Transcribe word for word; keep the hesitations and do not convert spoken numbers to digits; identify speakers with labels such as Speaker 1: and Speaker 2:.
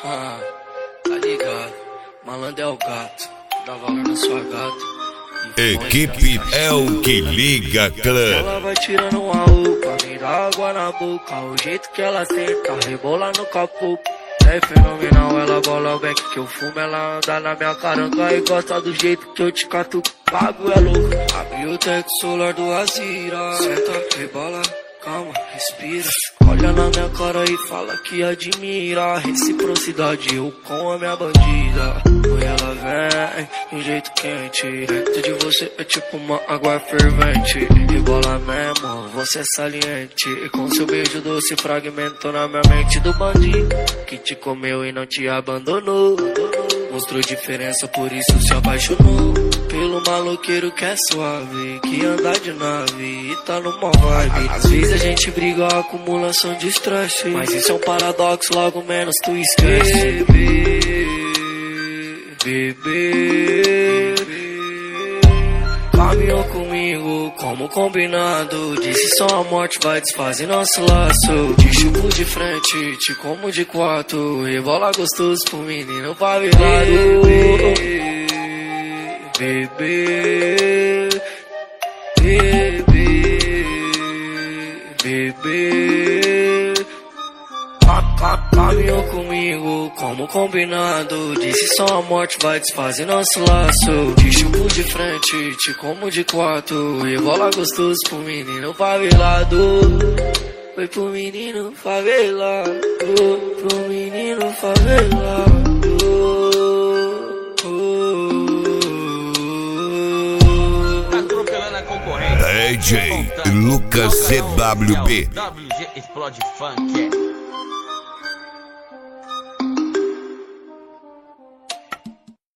Speaker 1: Ah, tá ligado, malandro é o gato, dá valor na sua gata.
Speaker 2: Equipe é o que liga, clã.
Speaker 1: Ela vai tirando um aú pra me dar água na boca. O jeito que ela senta, rebola no capô. É fenomenal, ela bola o back que eu fumo. Ela anda na minha caranga e gosta do jeito que eu te cato. Pago é louco, abre o teto solar do Azira. Senta, rebola, calma, respira. Olha na minha cara e fala que admira. Reciprocidade, eu com a minha bandida. Oi, ela vem, de um jeito quente. Dentro de você é tipo uma água fervente. Rebola mesmo, você é saliente. E com seu beijo doce fragmentou na minha mente do bandido que te comeu e não te abandonou. Mostrou diferença, por isso se apaixonou pelo maloqueiro que é suave, que anda de nave e tá numa vibe. Às vezes a gente briga, acumulação de estresse, mas isso é um paradoxo, logo menos tu esquece. Bebê, bebê, caminhou comigo como combinado. Disse só a morte vai desfazer nosso laço. Te chupo de frente, te como de quatro. Rebola gostoso pro menino favelado. Bebê, bebê, bebê, caminhou comigo como combinado. Disse só a morte vai desfazer nosso laço. Te chupo de frente, te como de quatro. Rebola gostoso pro menino favelado. Foi pro menino favelado, pro menino favelado.
Speaker 2: D J Lucas C W B.
Speaker 3: W G Explode Funk.